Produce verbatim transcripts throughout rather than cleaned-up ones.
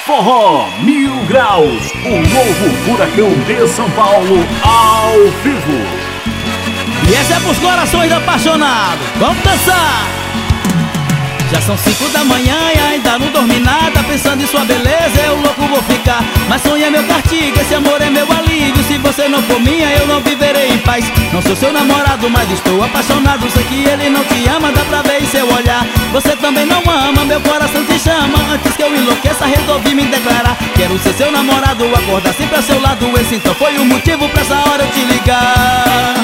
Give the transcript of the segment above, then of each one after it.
Forró Mil Graus, o novo furacão de São Paulo, ao vivo. E essa é pros corações apaixonados. Vamos dançar! Já são cinco da manhã e ainda não dormi nada. Pensando em sua beleza, eu louco vou ficar. Mas sonho é meu castigo, esse amor é meu alívio. Se você não for minha, eu não viverei em paz. Não sou seu namorado, mas estou apaixonado. Sei que ele não te ama, dá pra ver em seu olhar. Você também não ama, meu coração te chama. Antes que eu enlouqueça, resolvi me declarar. Quero ser seu namorado, acordar sempre a seu lado. Esse então foi o motivo pra essa hora eu te ligar.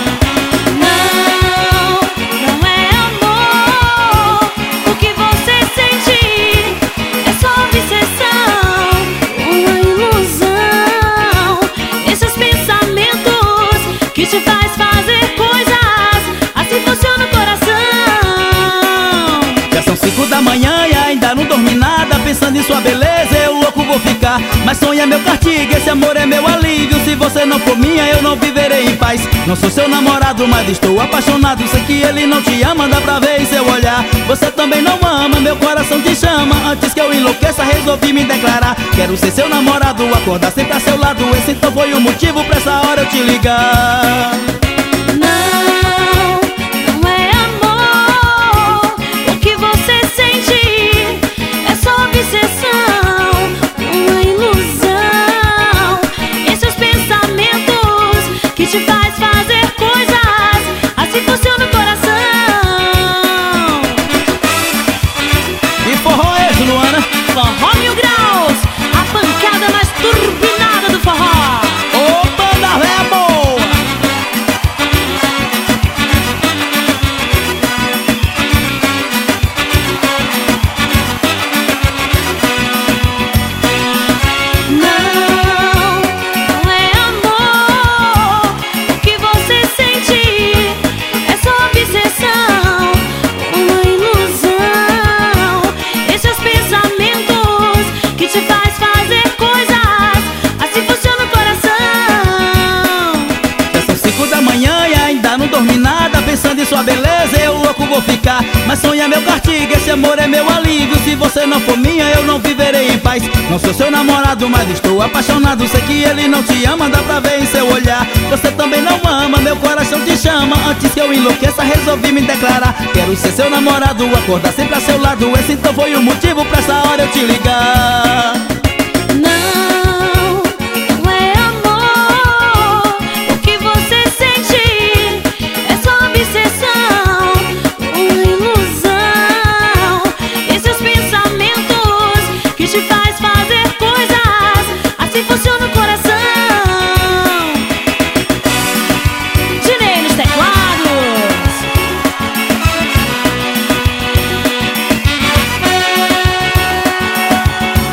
Te faz fazer coisas, assim funciona o coração. Já são cinco da manhã e ainda não dormi nada. Pensando em sua beleza, eu louco vou ficar. Mas sonho é meu castigo, esse amor é meu alívio. Se você não for minha, eu não viverei em paz. Não sou seu namorado, mas estou apaixonado. Sei que ele não te ama, dá pra ver em seu olhar. Você também não ama, meu coração te chama. Antes que eu enlouqueça, resolvi me declarar. Quero ser seu namorado, acordar sempre a seu lado. Esse então foi o motivo pra essa hora eu te ligar. Te faz fazer coisas, assim funciona o coração. E forró é esse, Luana? Forró Mil Graus, a pancada mais turbinada do forró. Ô, banda véia boa! Pensando em sua beleza, eu louco vou ficar. Mas sonho é meu castigo, esse amor é meu alívio. Se você não for minha, eu não viverei em paz. Não sou seu namorado, mas estou apaixonado. Sei que ele não te ama, dá pra ver em seu olhar. Você também não ama, meu coração te chama. Antes que eu enlouqueça, resolvi me declarar. Quero ser seu namorado, acordar sempre a seu lado. Esse então foi o motivo pra essa hora eu te ligar. Te faz